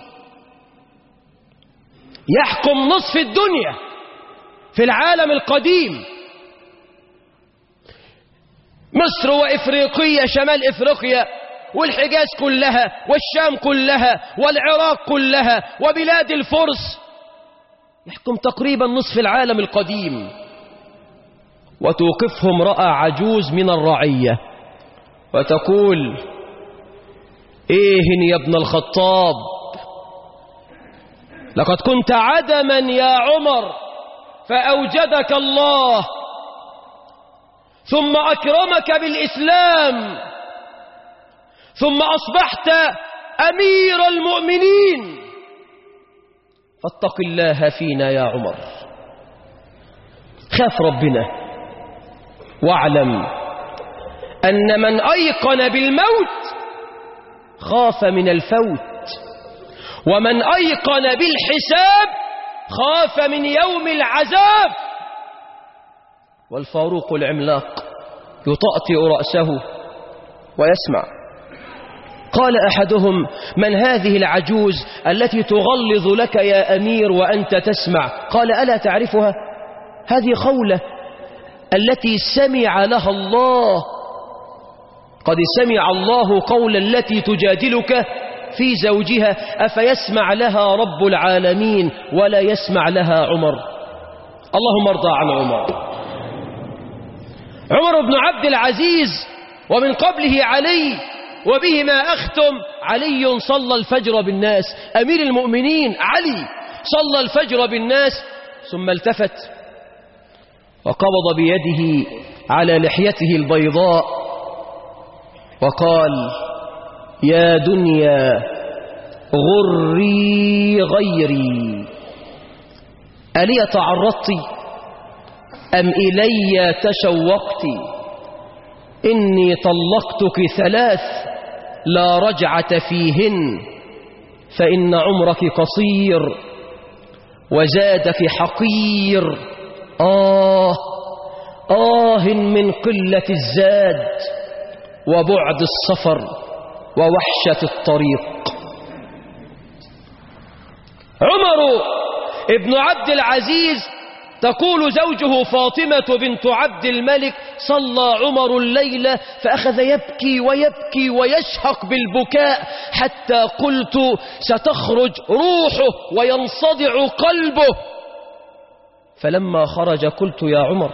يحكم نصف الدنيا في العالم القديم، مصر وإفريقيا، شمال إفريقيا والحجاز كلها والشام كلها والعراق كلها وبلاد الفرس، يحكم تقريبا نصف العالم القديم. وتوقفه امرأة عجوز من الرعية وتقول إيه يا ابن الخطاب لقد كنت عدما يا عمر فأوجدك الله ثم أكرمك بالإسلام ثم أصبحت أمير المؤمنين، فاتق الله فينا يا عمر. خاف ربنا واعلم أن من أيقن بالموت خاف من الفوت، ومن أيقن بالحساب خاف من يوم العذاب. والفاروق العملاق يطأطئ رأسه ويسمع. قال أحدهم من هذه العجوز التي تغلظ لك يا أمير وأنت تسمع؟ قال ألا تعرفها؟ هذه خولة التي سمع لها الله، قد سمع الله قول التي تجادلك في زوجها أفيسمع لها رب العالمين ولا يسمع لها عمر؟ اللهم ارضى عن عمر بن عبد العزيز ومن قبله علي، وبهما أختم. علي صلى الفجر بالناس، أمير المؤمنين علي صلى الفجر بالناس ثم التفت وقبض بيده على لحيته البيضاء وقال يا دنيا غري غيري. ألي تعرضت أم إلي تشوقت؟ إني طلقتك 3 لا رجعة فيهن، فإن عمرك قصير وزادك حقير. من قلة الزاد وبعد السفر ووحشة الطريق. عمر ابن عبد العزيز، تقول زوجه فاطمة بنت عبد الملك: صلى عمر الليلة فأخذ يبكي ويبكي ويشهق بالبكاء حتى قلت ستخرج روحه وينصدع قلبه. فلما خرج قلت: يا عمر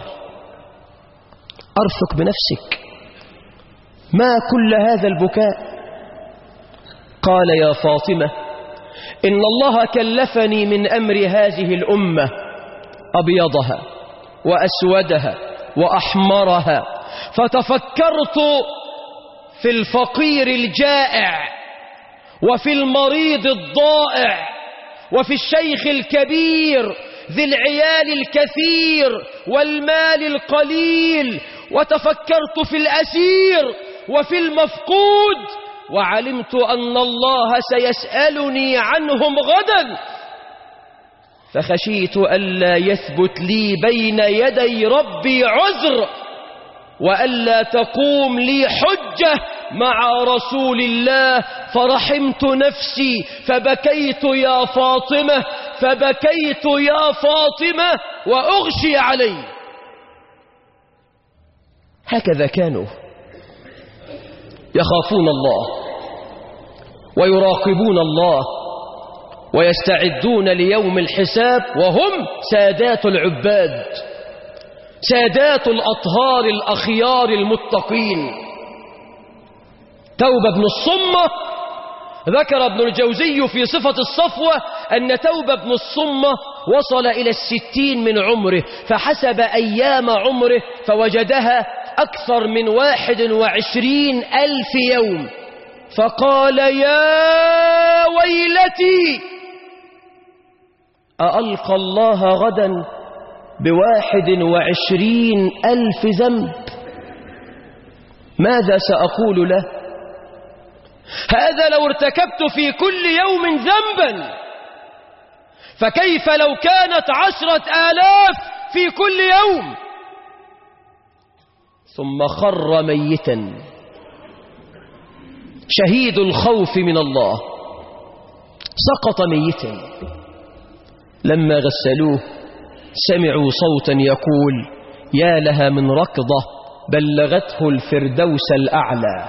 أرفق بنفسك، ما كل هذا البكاء؟ قال: يا فاطمة، إن الله كلفني من أمر هذه الأمة أبيضها وأسودها وأحمرها، فتفكرت في الفقير الجائع وفي المريض الضائع وفي الشيخ الكبير ذي العيال الكثير والمال القليل، وتفكرت في الأسير وفي المفقود، وعلمت أن الله سيسألني عنهم غدا، فخشيت ألا يثبت لي بين يدي ربي عذر، وألا تقوم لي حجة مع رسول الله، فرحمت نفسي فبكيت يا فاطمة، فبكيت يا فاطمة وأغشي علي. هكذا كانوا يخافون الله ويراقبون الله ويستعدون ليوم الحساب، وهم سادات العباد، سادات الأطهار الأخيار المتقين. توبة بن الصمة، ذكر ابن الجوزي في صفة الصفوة أن توبة بن الصمة وصل إلى 60 من عمره، فحسب أيام عمره فوجدها أكثر من 21,000 يوم، فقال: يا ويلتي، أألقى الله غدا ب21,000 ذنب؟ ماذا سأقول له؟ هذا لو ارتكبت في كل يوم ذنبا، فكيف لو كانت 10,000 في كل يوم؟ ثم خر ميتا، شهيد الخوف من الله، سقط ميتا. لما غسلوه سمعوا صوتا يقول: يا لها من ركضة بلغته الفردوس الأعلى.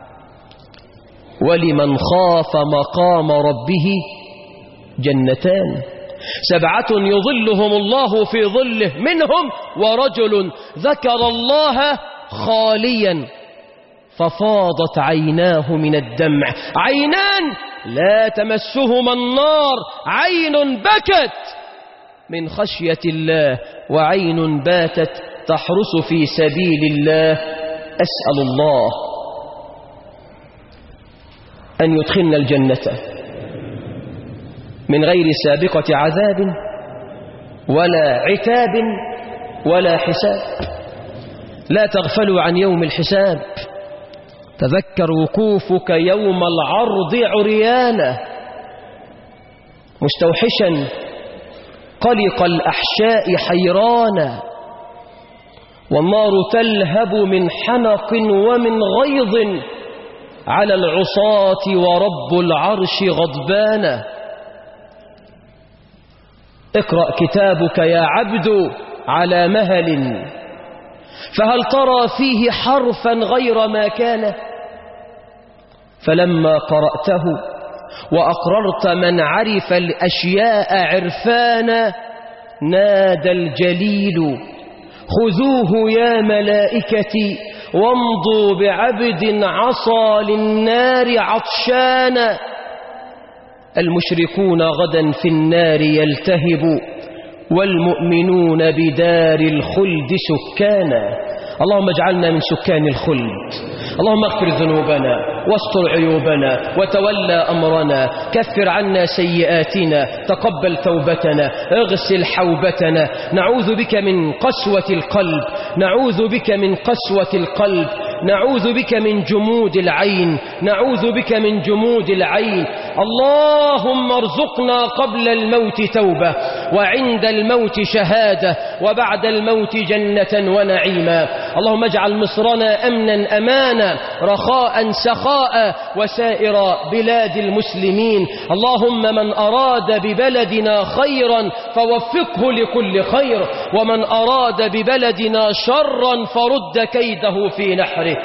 ولمن خاف مقام ربه جنتان، 7 يظلهم الله في ظله، منهم ورجل ذكر الله خاليا ففاضت عيناه من الدمع. عينان لا تمسهما النار، عين بكت من خشية الله، وعين باتت تحرس في سبيل الله. أسأل الله أن يدخلنا الجنة من غير سابقة عذاب ولا عتاب ولا حساب. لا تغفلوا عن يوم الحساب، تذكر وقوفك يوم العرض عريانا مستوحشا قلق الأحشاء حيرانا، والنار تلهب من حنق ومن غيظ على العصاة ورب العرش غضبانا. اقرأ كتابك يا عبد على مهل، فهل ترى فيه حرفا غير ما كان؟ فلما قرأته وأقررت من عرف الأشياء عرفانا، نادى الجليل: خذوه يا ملائكتي وامضوا بعبد عصى للنار عطشانا. المشركون غدا في النار يلتهب، والمؤمنون بدار الخلد سكانا. اللهم اجعلنا من سكان الخلد، اللهم اغفر ذنوبنا واستر عيوبنا وتولى أمرنا، كفر عنا سيئاتنا، تقبل توبتنا، اغسل حوبتنا. نعوذ بك من قسوة القلب، نعوذ بك من قسوة القلب، نعوذ بك من جمود العين، نعوذ بك من جمود العين. اللهم ارزقنا قبل الموت توبة، وعند الموت شهادة، وبعد الموت جنة ونعيما. اللهم اجعل مصرنا أمنا أمانا، رخاء سخاء، وسائر بلاد المسلمين. اللهم من أراد ببلدنا خيرا فوفقه لكل خير، ومن أراد ببلدنا شرا فرد كيده في نحره.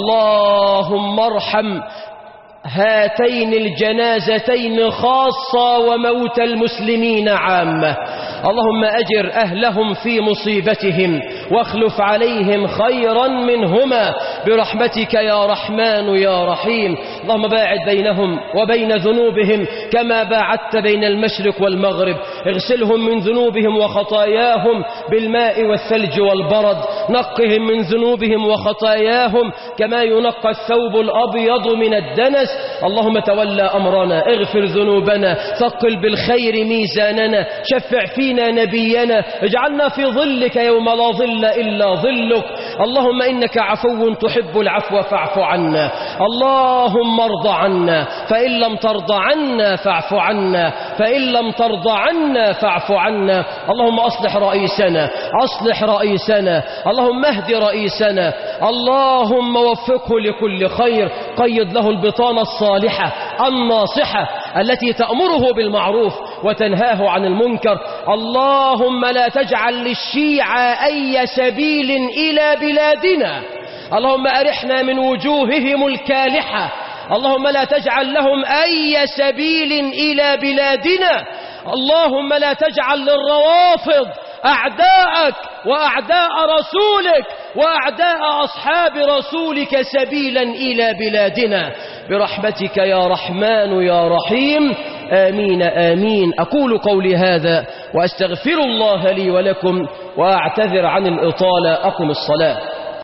اللهم ارحم هاتين الجنازتين خاصة وموت المسلمين عامة. اللهم أجر أهلهم في مصيبتهم واخلف عليهم خيرا منهما برحمتك يا رحمن يا رحيم. اللهم باعد بينهم وبين ذنوبهم كما باعدت بين المشرق والمغرب. اغسلهم من ذنوبهم وخطاياهم بالماء والثلج والبرد. نقهم من ذنوبهم وخطاياهم كما ينقى الثوب الأبيض من الدنس. اللهم تولى أمرنا، اغفر ذنوبنا، ثقل بالخير ميزاننا، شفع فينا نبينا، اجعلنا في ظلك يوم لا ظل إلا ظلك. اللهم إنك عفو تحب العفو فاعف عنا. اللهم ارض عنا، فإن لم ترض عنا فاعف عنا، فإن لم ترض عنا فاعف عنا. اللهم أصلح رئيسنا، أصلح رئيسنا، اللهم اهد رئيسنا، اللهم وفقه لكل خير. قيد له البطانة الصالحة الناصحة التي تأمره بالمعروف وتنهاه عن المنكر. اللهم لا تجعل للشيعة أي سبيل إلى بلادنا. اللهم أرحنا من وجوههم الكالحة. اللهم لا تجعل لهم أي سبيل إلى بلادنا. اللهم لا تجعل للروافض أعداءك وأعداء رسولك وأعداء أصحاب رسولك سبيلا إلى بلادنا برحمتك يا رحمن يا رحيم. آمين آمين. أقول قولي هذا وأستغفر الله لي ولكم وأعتذر عن الإطالة. أقم الصلاة.